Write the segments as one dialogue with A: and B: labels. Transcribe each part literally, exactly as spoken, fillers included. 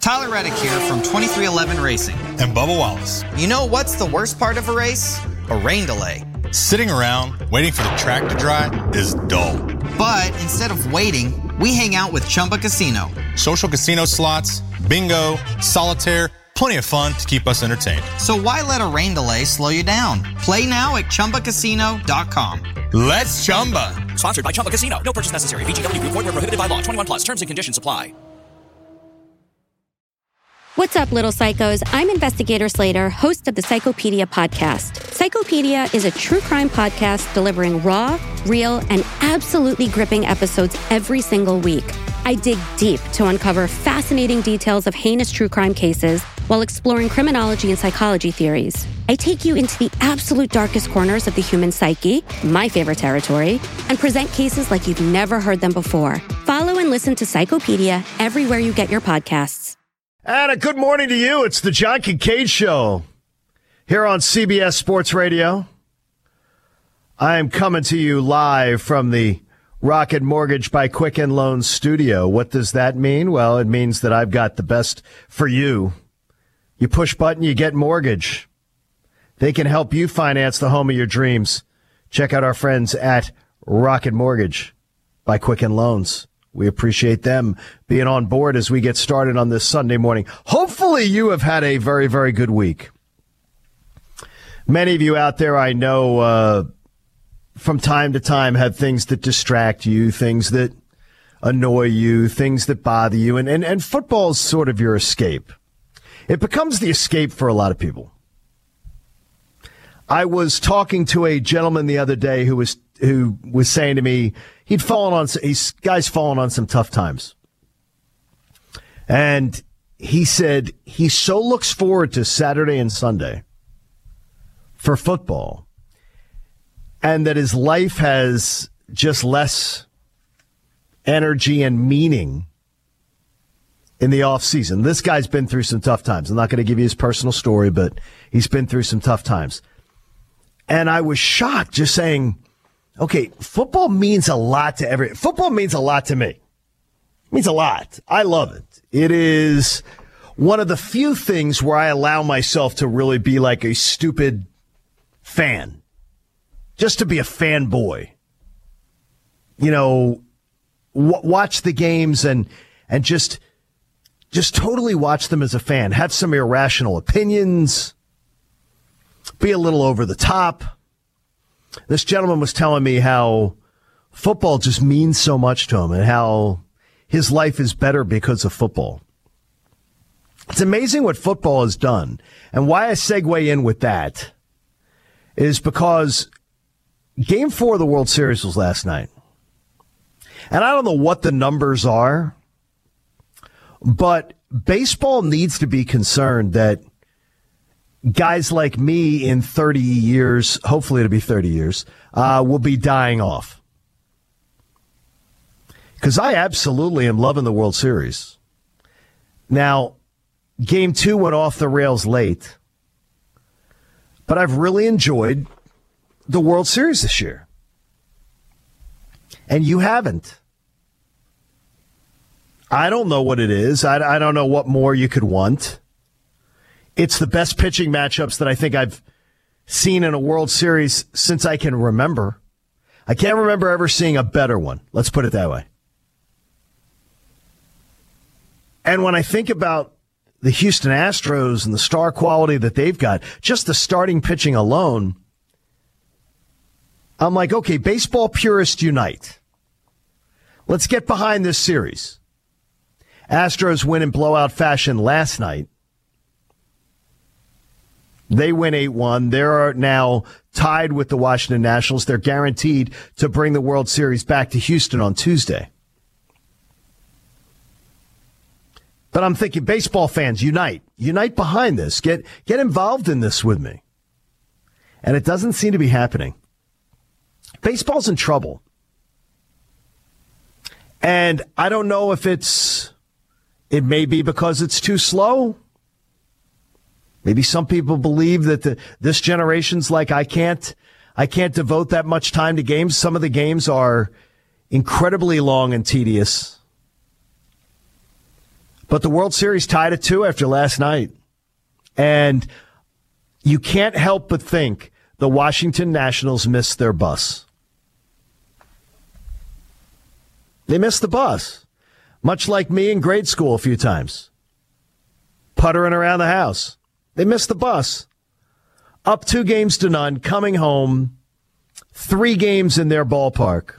A: Tyler Reddick here from twenty-three eleven Racing.
B: And Bubba Wallace.
A: You know what's the worst part of a race? A rain delay.
B: Sitting around waiting for the track to dry is dull.
A: But instead of waiting, we hang out with Chumba Casino.
B: Social casino slots, bingo, solitaire, plenty of fun to keep us entertained.
A: So why let a rain delay slow you down? Play now at Chumba Casino dot com.
B: Let's Chumba.
C: Sponsored by Chumba Casino. No purchase necessary. V G W Group. Void where prohibited by law. twenty-one plus. Terms and conditions apply.
D: What's up, little psychos? I'm Investigator Slater, host of the Psychopedia podcast. Psychopedia is a true crime podcast delivering raw, real, and absolutely gripping episodes every single week. I dig deep to uncover fascinating details of heinous true crime cases while exploring criminology and psychology theories. I take you into the absolute darkest corners of the human psyche, my favorite territory, and present cases like you've never heard them before. Follow and listen to Psychopedia everywhere you get your podcasts.
E: And a good morning to you. It's the John Kincaid Show here on C B S Sports Radio. I am coming to you live from the Rocket Mortgage by Quicken Loans studio. What does that mean? Well, it means that I've got the best for you. You push button, you get mortgage. They can help you finance the home of your dreams. Check out our friends at Rocket Mortgage by Quicken Loans. We appreciate them being on board as we get started on this Sunday morning. Hopefully you have had a very, very good week. Many of you out there I know uh, from time to time have things that distract you, things that annoy you, things that bother you, and, and, and football is sort of your escape. It becomes the escape for a lot of people. I was talking to a gentleman the other day who was who was saying to me he'd fallen on he's guy's fallen on some tough times, and he said he so looks forward to Saturday and Sunday for football, and that his life has just less energy and meaning in the off season. This guy's been through some tough times. I'm not going to give you his personal story, but he's been through some tough times. And I was shocked just saying, okay, football means a lot to every, football means a lot to me. It means a lot. I love it. It is one of the few things where I allow myself to really be like a stupid fan. Just to be a fanboy. You know, w- watch the games and, and just, just totally watch them as a fan. Have some irrational opinions. Be a little over the top. This gentleman was telling me how football just means so much to him and how his life is better because of football. It's amazing what football has done. And why I segue in with that is because Game four of the World Series was last night. And I don't know what the numbers are, but baseball needs to be concerned that guys like me in thirty years, hopefully it'll be thirty years, uh, will be dying off. Because I absolutely am loving the World Series. Now, Game two went off the rails late, but I've really enjoyed the World Series this year. And you haven't. I don't know what it is. I, I don't know what more you could want. It's the best pitching matchups that I think I've seen in a World Series since I can remember. I can't remember ever seeing a better one. Let's put it that way. And when I think about the Houston Astros and the star quality that they've got, just the starting pitching alone, I'm like, okay, baseball purists unite. Let's get behind this series. Astros win in blowout fashion last night. They win eight one. They're now tied with the Washington Nationals. They're guaranteed to bring the World Series back to Houston on Tuesday. But I'm thinking, baseball fans, unite. Unite behind this. Get get involved in this with me. And it doesn't seem to be happening. Baseball's in trouble. And I don't know if it's, it may be because it's too slow. Maybe some people believe that the, this generation's like, I can't, I can't devote that much time to games. Some of the games are incredibly long and tedious. But the World Series tied at two after last night. And you can't help but think the Washington Nationals missed their bus. They missed the bus, much like me in grade school a few times. Puttering around the house. They missed the bus. Up two games to none, coming home, three games in their ballpark.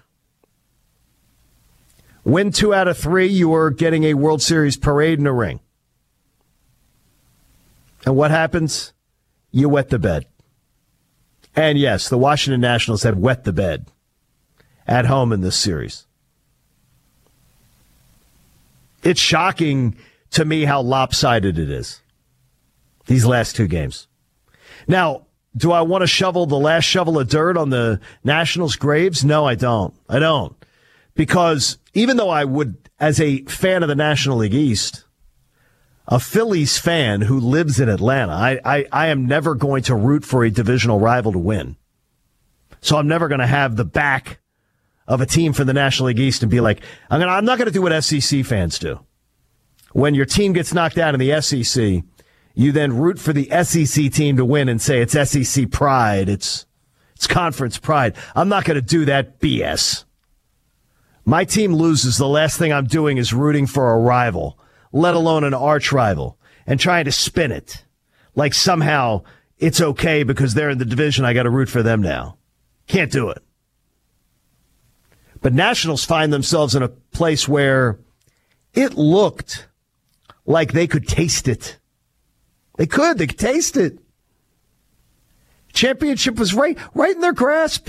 E: Win two out of three, you were getting a World Series parade in a ring. And what happens? You wet the bed. And yes, the Washington Nationals had wet the bed at home in this series. It's shocking to me how lopsided it is, these last two games. Now, do I want to shovel the last shovel of dirt on the Nationals' graves? No, I don't. I don't. Because even though I would, as a fan of the National League East, a Phillies fan who lives in Atlanta, I, I, I am never going to root for a divisional rival to win. So I'm never going to have the back of a team from the National League East and be like, I'm, gonna, I'm not going to do what S E C fans do. When your team gets knocked out in the S E C, you then root for the S E C team to win and say it's S E C pride, it's it's conference pride. I'm not going to do that B S. My team loses, the last thing I'm doing is rooting for a rival, let alone an arch rival, and trying to spin it like somehow it's okay because they're in the division, I got to root for them now. Can't do it. But Nationals find themselves in a place where it looked like they could taste it. They could. They could taste it. Championship was right, right in their grasp.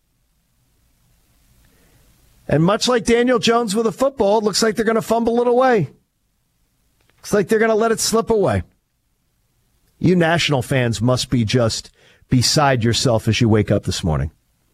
E: And much like Daniel Jones with a football, it looks like they're going to fumble it away. Looks like they're going to let it slip away. You National fans must be just beside yourself as you wake up this morning.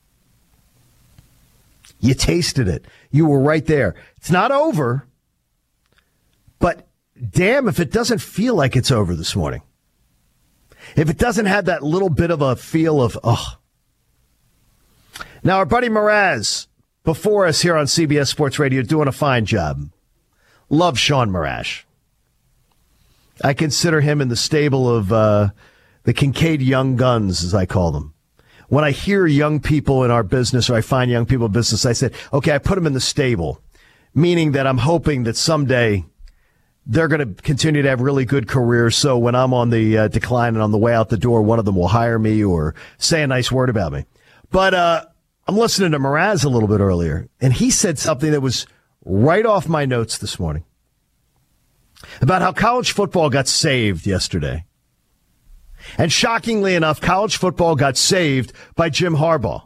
E: You tasted it. You were right there. It's not over, but damn if it doesn't feel like it's over this morning. If it doesn't have that little bit of a feel of, oh. Now, our buddy Mraz, before us here on C B S Sports Radio, doing a fine job. Love Sean Marash. I consider him in the stable of uh, the Kincaid Young Guns, as I call them. When I hear young people in our business, or I find young people in business, I said, okay, I put them in the stable, meaning that I'm hoping that someday they're going to continue to have really good careers. So when I'm on the uh, decline and on the way out the door, one of them will hire me or say a nice word about me. But uh, I'm listening to Mraz a little bit earlier, and he said something that was right off my notes this morning about how college football got saved yesterday. And shockingly enough, college football got saved by Jim Harbaugh.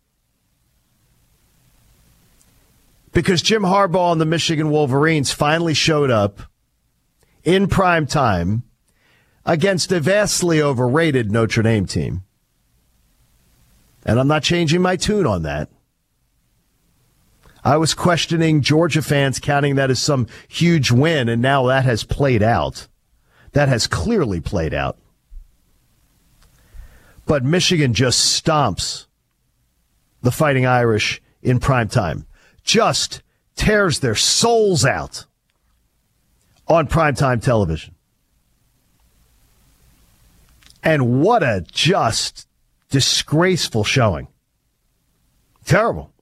E: Because Jim Harbaugh and the Michigan Wolverines finally showed up in prime time against a vastly overrated Notre Dame team. And I'm not changing my tune on that. I was questioning Georgia fans counting that as some huge win, and now that has played out. That has clearly played out. But Michigan just stomps the Fighting Irish in prime time. Just tears their souls out on primetime television. And what a just disgraceful showing. Terrible.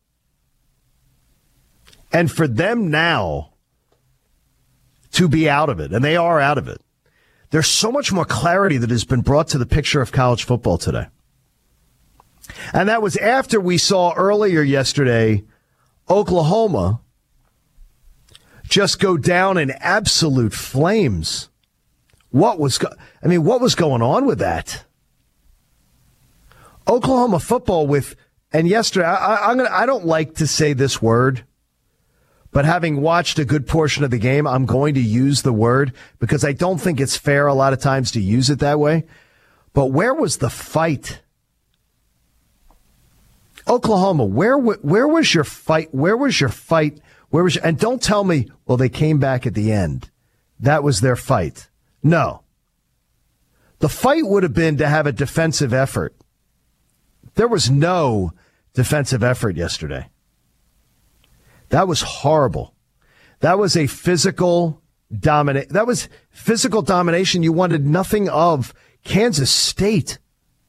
E: And for them now to be out of it, and they are out of it, there's so much more clarity that has been brought to the picture of college football today. And that was after we saw earlier yesterday Oklahoma just go down in absolute flames. What was go- I mean, what was going on with that? Oklahoma football with, and yesterday, I, I'm gonna, I don't like to say this word, but having watched a good portion of the game, I'm going to use the word because I don't think it's fair a lot of times to use it that way. But where was the fight? Oklahoma, where where was your fight? Where was your fight? Where was your, and don't tell me, well, they came back at the end. That was their fight. No. The fight would have been to have a defensive effort. There was no defensive effort yesterday. That was horrible. That was a physical dominate. That was physical domination. You wanted nothing of Kansas State.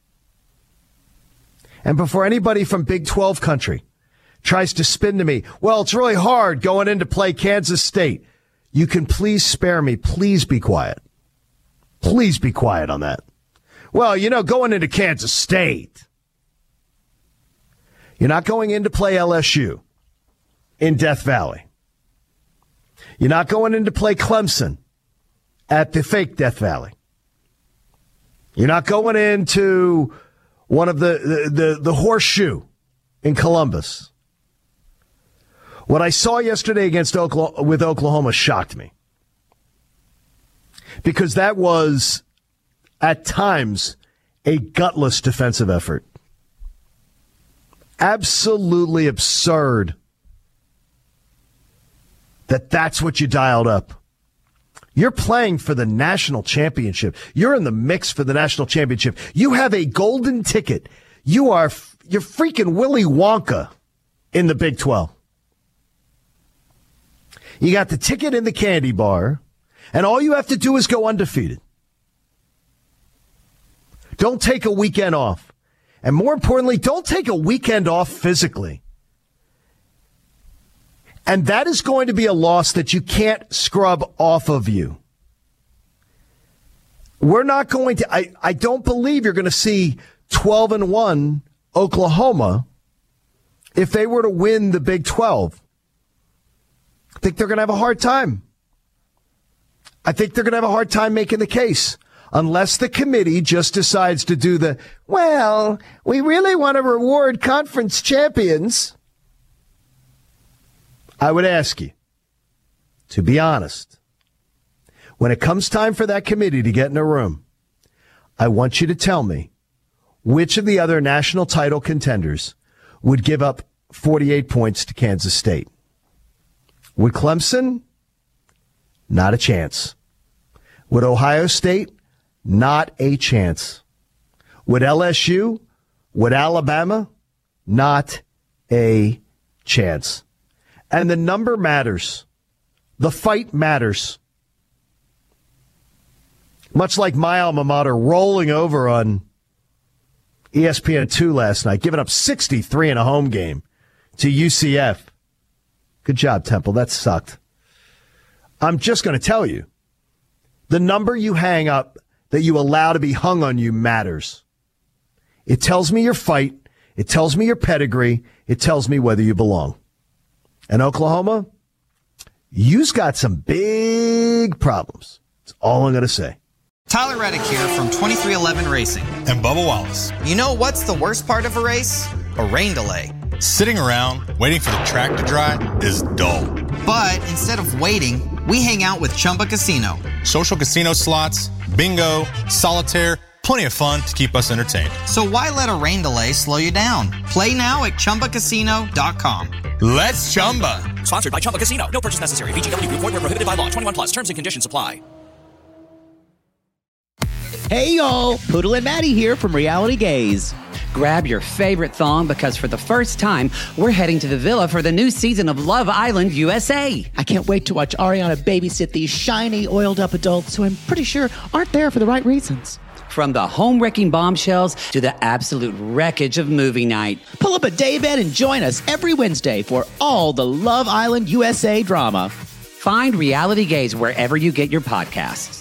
E: And before anybody from Big twelve country tries to spin to me, well, it's really hard going in to play Kansas State. You can please spare me. Please be quiet. Please be quiet on that. Well, you know, going into Kansas State, you're not going in to play L S U in Death Valley. You're not going in to play Clemson at the fake Death Valley. You're not going into one of the, the, the, the Horseshoe in Columbus. What I saw yesterday against Oklahoma, with Oklahoma shocked me. Because that was, at times, a gutless defensive effort. Absolutely absurd that that's what you dialed up. You're playing for the national championship. You're in the mix for the national championship. You have a golden ticket. You are, you're freaking Willy Wonka in the Big twelve. You got the ticket in the candy bar, and all you have to do is go undefeated. Don't take a weekend off. And more importantly, don't take a weekend off physically. And that is going to be a loss that you can't scrub off of you. We're not going to, I, I don't believe you're going to see twelve and one Oklahoma if they were to win the Big twelve. I think they're going to have a hard time. I think they're going to have a hard time making the case. Unless the committee just decides to do the, well, we really want to reward conference champions. I would ask you, to be honest, when it comes time for that committee to get in a room, I want you to tell me which of the other national title contenders would give up forty-eight points to Kansas State. Would Clemson? Not a chance. Would Ohio State? Not a chance. Would L S U? Would Alabama? Not a chance. And the number matters. The fight matters. Much like my alma mater rolling over on E S P N two last night, giving up sixty-three in a home game to U C F. Good job, Temple. That sucked. I'm just going to tell you, the number you hang up that you allow to be hung on you matters. It tells me your fight. It tells me your pedigree. It tells me whether you belong. And Oklahoma, you've got some big problems. That's all I'm going to say.
A: Tyler Reddick here from twenty-three eleven Racing.
B: And Bubba Wallace.
A: You know what's the worst part of a race? A rain delay.
B: Sitting around waiting for the track to dry is dull.
A: But instead of waiting, we hang out with Chumba Casino.
B: Social casino slots, bingo, solitaire, plenty of fun to keep us entertained.
A: So why let a rain delay slow you down? Play now at Chumba Casino dot com.
B: Let's Chumba.
C: Sponsored by Chumba Casino. No purchase necessary. V G W Group. Void where prohibited by law. twenty-one plus. Terms and conditions apply.
F: Hey y'all, Poodle and Maddie here from Reality Gaze.
G: Grab your favorite thong because for the first time, we're heading to the villa for the new season of Love Island U S A.
F: I can't wait to watch Ariana babysit these shiny, oiled-up adults who I'm pretty sure aren't there for the right reasons.
G: From the home-wrecking bombshells to the absolute wreckage of movie night.
F: Pull up a daybed and join us every Wednesday for all the Love Island U S A drama.
G: Find Reality Gaze wherever you get your podcasts.